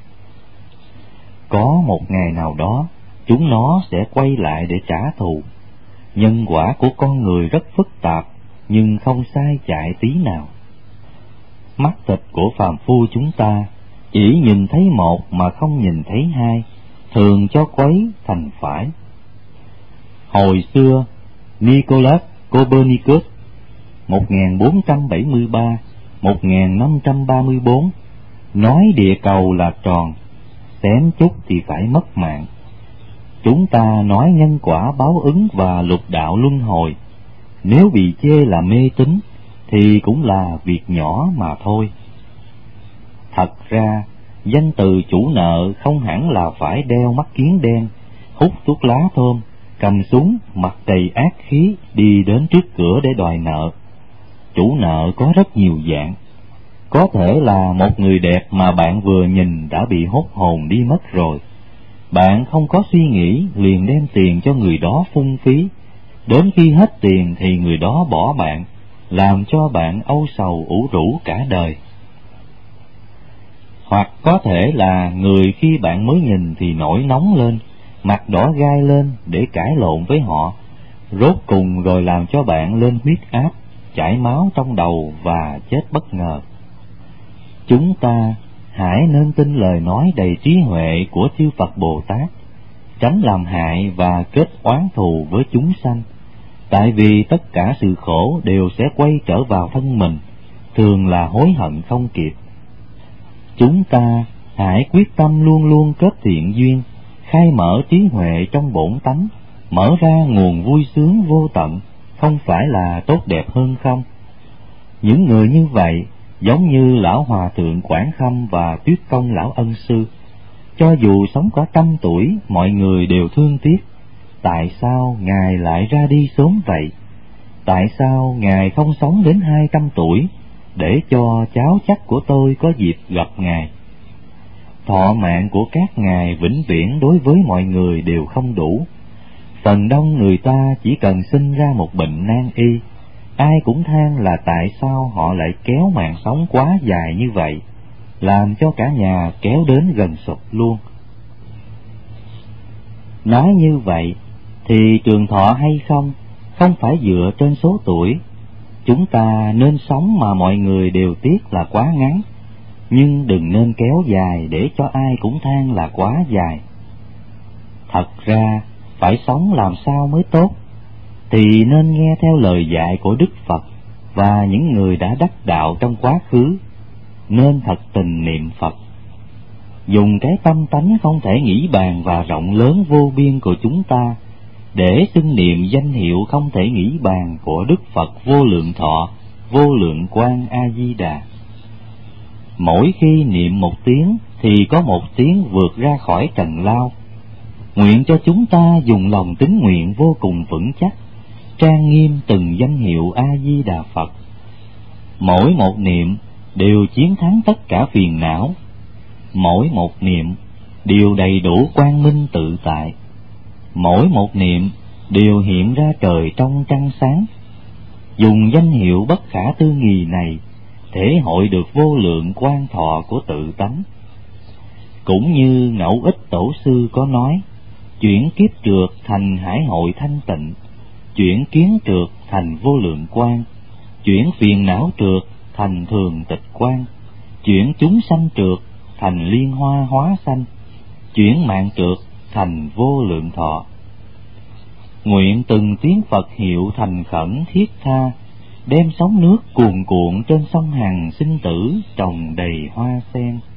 A: Có một ngày nào đó, chúng nó sẽ quay lại để trả thù. Nhân quả của con người rất phức tạp, nhưng không sai chạy tí nào. Mắt thịt của phàm phu chúng ta chỉ nhìn thấy một mà không nhìn thấy hai, thường cho quấy thành phải. Hồi xưa, Nicolas Copernicus 1473-1534 nói địa cầu là tròn, xém chút thì phải mất mạng. Chúng ta nói nhân quả báo ứng và lục đạo luân hồi, nếu bị chê là mê tín thì cũng là việc nhỏ mà thôi. Thật ra, danh từ chủ nợ không hẳn là phải đeo mắt kiếng đen, hút thuốc lá thơm, cầm súng, mặt đầy ác khí đi đến trước cửa để đòi nợ. Chủ nợ có rất nhiều dạng. Có thể là một người đẹp mà bạn vừa nhìn đã bị hốt hồn đi mất rồi. Bạn không có suy nghĩ liền đem tiền cho người đó phung phí. Đến khi hết tiền thì người đó bỏ bạn, làm cho bạn âu sầu ủ rũ cả đời. Hoặc có thể là người khi bạn mới nhìn thì nổi nóng lên, mặt đỏ gai lên để cãi lộn với họ, rốt cùng rồi làm cho bạn lên huyết áp, chảy máu trong đầu và chết bất ngờ. Chúng ta hãy nên tin lời nói đầy trí huệ của chư Phật Bồ Tát, tránh làm hại và kết oán thù với chúng sanh, tại vì tất cả sự khổ đều sẽ quay trở vào thân mình, thường là hối hận không kịp. Chúng ta hãy quyết tâm luôn luôn kết thiện duyên, khai mở trí huệ trong bổn tánh, mở ra nguồn vui sướng vô tận, không phải là tốt đẹp hơn không? Những người như vậy giống như lão hòa thượng Quảng Khâm và Tuyết Công lão ân sư. Cho dù sống cả 100 tuổi, mọi người đều thương tiếc. Tại sao Ngài lại ra đi sớm vậy? Tại sao Ngài không sống đến 200 tuổi, để cho cháu chắc của tôi có dịp gặp Ngài? Thọ mạng của các ngài vĩnh viễn đối với mọi người đều không đủ. Phần đông người ta chỉ cần sinh ra một bệnh nan y, ai cũng than là tại sao họ lại kéo mạng sống quá dài như vậy, làm cho cả nhà kéo đến gần sụp luôn. Nói như vậy thì trường thọ hay không phải dựa trên số tuổi. Chúng ta nên sống mà mọi người đều tiếc là quá ngắn, nhưng đừng nên kéo dài để cho ai cũng than là quá dài. Thật ra phải sống làm sao mới tốt, thì nên nghe theo lời dạy của Đức Phật và những người đã đắc đạo trong quá khứ, nên thật tình niệm Phật. Dùng cái tâm tánh không thể nghĩ bàn và rộng lớn vô biên của chúng ta để xưng niệm danh hiệu không thể nghĩ bàn của Đức Phật Vô Lượng Thọ, Vô Lượng Quang A Di Đà. Mỗi khi niệm một tiếng thì có một tiếng vượt ra khỏi trần lao. Nguyện cho chúng ta dùng lòng tín nguyện vô cùng vững chắc, trang nghiêm từng danh hiệu A Di Đà Phật. Mỗi một niệm đều chiến thắng tất cả phiền não, mỗi một niệm đều đầy đủ quang minh tự tại, mỗi một niệm đều hiện ra trời trong trăng sáng. Dùng danh hiệu bất khả tư nghì này thể hội được vô lượng quang thọ của tự tánh. Cũng như Ngẫu Ích Tổ sư có nói, chuyển kiếp trượt thành hải hội thanh tịnh, chuyển kiến trượt thành vô lượng quang, chuyển phiền não trượt thành thường tịch quang, chuyển chúng sanh trượt thành liên hoa hóa sanh, chuyển mạng trượt thành vô lượng thọ. Nguyện từng tiếng Phật hiệu thành khẩn thiết tha, đem sóng nước cuồn cuộn trên sông Hằng sinh tử trồng đầy hoa sen.